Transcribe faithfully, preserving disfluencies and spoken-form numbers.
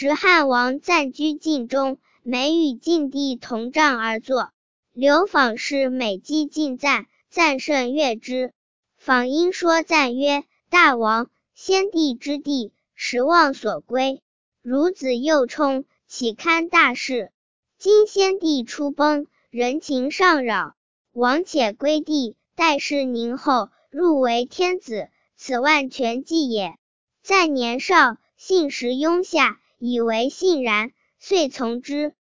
时汉王暂居晋中，每与晋帝同帐而坐。刘访视每击晋赞，赞甚悦之。访因说赞曰：大王，先帝之地，实望所归。孺子幼冲，岂堪大事？今先帝初崩，人情尚扰，王且归地，待事宁后，入为天子，此万全计也。赞年少，信实雍下，以为信然，遂从之。